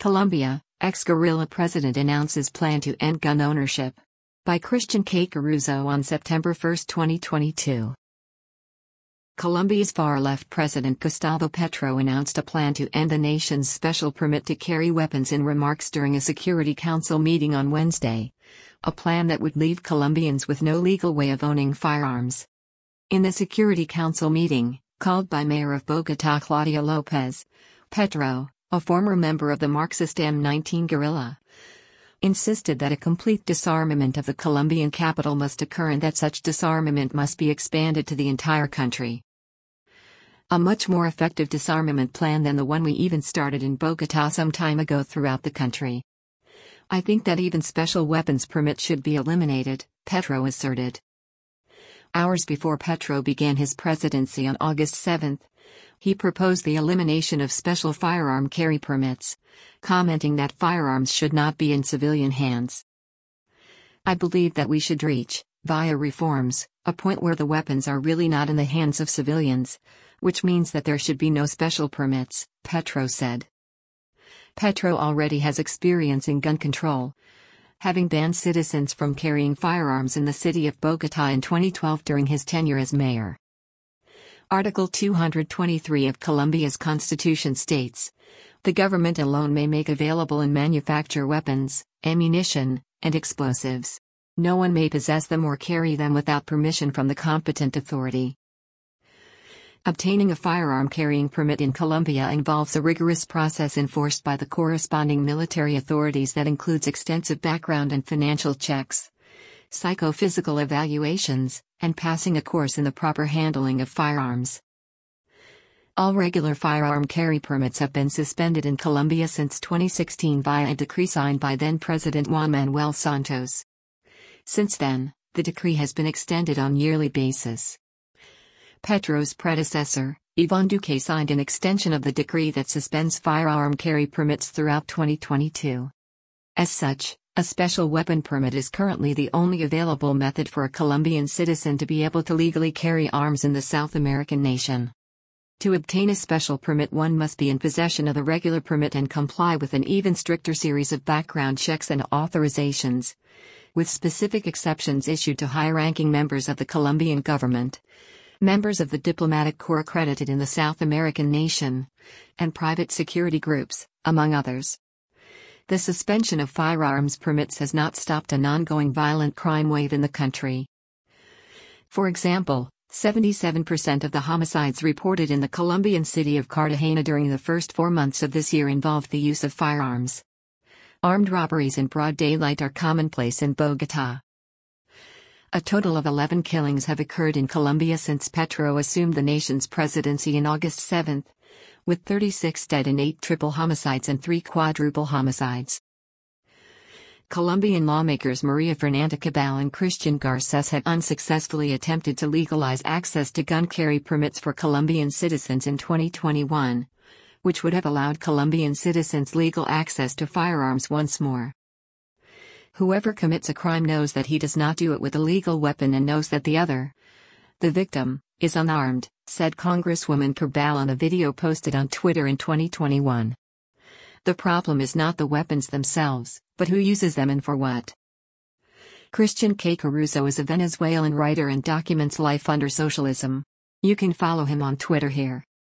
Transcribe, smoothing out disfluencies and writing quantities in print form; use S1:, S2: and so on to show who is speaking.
S1: Colombia, ex-guerrilla president announces plan to end gun ownership. By Christian K. Caruso on September 1, 2022. Colombia's far-left president Gustavo Petro announced a plan to end the nation's special permit to carry weapons in remarks during a Security Council meeting on Wednesday. A plan that would leave Colombians with no legal way of owning firearms. In the Security Council meeting, called by Mayor of Bogotá Claudia López, Petro, a former member of the Marxist M19 guerrilla, insisted that a complete disarmament of the Colombian capital must occur and that such disarmament must be expanded to the entire country. A much more effective disarmament plan than the one we even started in Bogotá some time ago throughout the country. I think that even special weapons permits should be eliminated, Petro asserted. Hours before Petro began his presidency on August 7, he proposed the elimination of special firearm carry permits, commenting that firearms should not be in civilian hands. I believe that we should reach, via reforms, a point where the weapons are really not in the hands of civilians, which means that there should be no special permits, Petro said. Petro already has experience in gun control, having banned citizens from carrying firearms in the city of Bogotá in 2012 during his tenure as mayor. Article 223 of Colombia's constitution states, "The government alone may make available and manufacture weapons, ammunition, and explosives. No one may possess them or carry them without permission from the competent authority." Obtaining a firearm carrying permit in Colombia involves a rigorous process enforced by the corresponding military authorities that includes extensive background and financial checks, psychophysical evaluations, and passing a course in the proper handling of firearms. All regular firearm carry permits have been suspended in Colombia since 2016 via a decree signed by then-President Juan Manuel Santos. Since then, the decree has been extended on yearly basis. Petro's predecessor, Iván Duque, signed an extension of the decree that suspends firearm carry permits throughout 2022. As such, a special weapon permit is currently the only available method for a Colombian citizen to be able to legally carry arms in the South American nation. To obtain a special permit, one must be in possession of the regular permit and comply with an even stricter series of background checks and authorizations, with specific exceptions issued to high-ranking members of the Colombian government, members of the diplomatic corps accredited in the South American nation, and private security groups, among others. The suspension of firearms permits has not stopped an ongoing violent crime wave in the country. For example, 77% of the homicides reported in the Colombian city of Cartagena during the first 4 months of this year involved the use of firearms. Armed robberies in broad daylight are commonplace in Bogotá. A total of 11 killings have occurred in Colombia since Petro assumed the nation's presidency in August 7, with 36 dead and 8 triple homicides and 3 quadruple homicides. Colombian lawmakers Maria Fernanda Cabal and Christian Garces had unsuccessfully attempted to legalize access to gun carry permits for Colombian citizens in 2021, which would have allowed Colombian citizens legal access to firearms once more. Whoever commits a crime knows that he does not do it with a legal weapon and knows that the other, the victim, is unarmed, said Congresswoman Cabal on a video posted on Twitter in 2021. The problem is not the weapons themselves, but who uses them and for what. Christian K. Caruso is a Venezuelan writer and documents life under socialism. You can follow him on Twitter here.